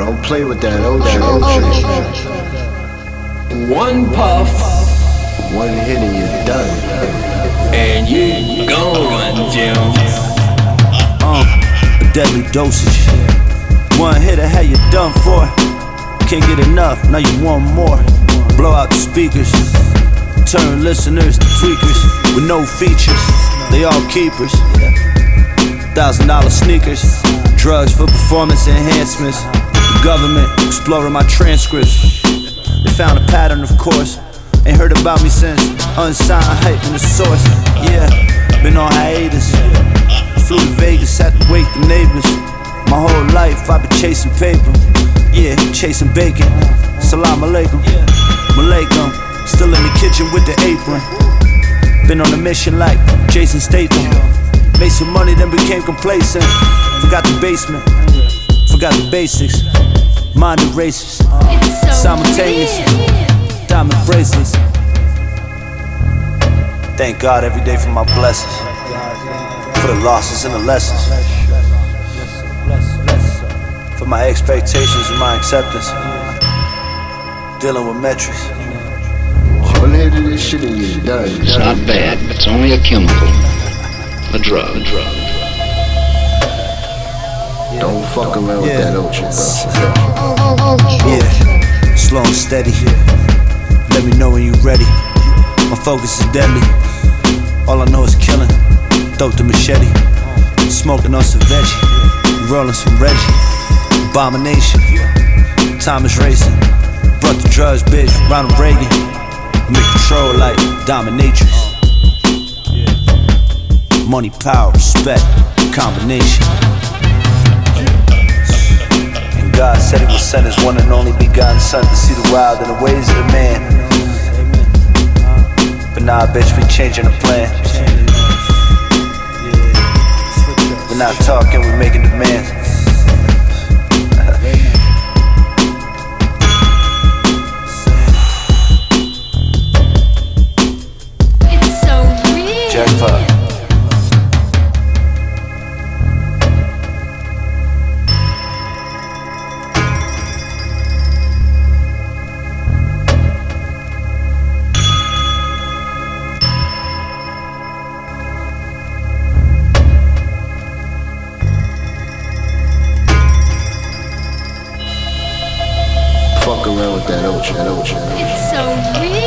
Don't play with that ocean. One puff, One hit and you're done. and you gone, Jim. A deadly dosage. One hit and how you done for. Can't get enough, now you want more. Blow out the speakers, turn listeners to tweakers with no features. They all keepers. $1,000 sneakers, drugs for performance enhancements. The government exploring my transcripts. They found a pattern, of course. Ain't heard about me since unsigned hype in the source. Yeah, been on hiatus. Flew to Vegas, had to wake the neighbors. My whole life I've been chasing paper. Yeah, chasing bacon. Salam alaikum. Malaikum. Still in the kitchen with the apron. Been on a mission like Jason Statham. Made some money, then became complacent. Forgot the basement. Forgot the basics. Minded races. Simultaneous. Diamond bracelets. Thank God every day for my blessings. For the losses and the lessons. For my expectations and my acceptance. Dealing with metrics. One hit of this shit and you're done. It's not bad, it's only a chemical. A drug. Don't fuck around with that ocean, bro. Yeah, slow and steady. Let me know when you ready. My focus is deadly. All I know is killing. Dope the machete. Smoking on some veggie. Rolling some Reggie. Abomination. Time is racing. Brought the drugs, bitch. Ronald Reagan. Make control like dominatrix. Money, power, respect, combination. And God said He would send His one and only begotten Son to see the wild and the ways of the man. But now bitch, we changing the plan. We're not talking, we're making demands. It's so real. Jackpot. Fuck around with that ocean. It's so real.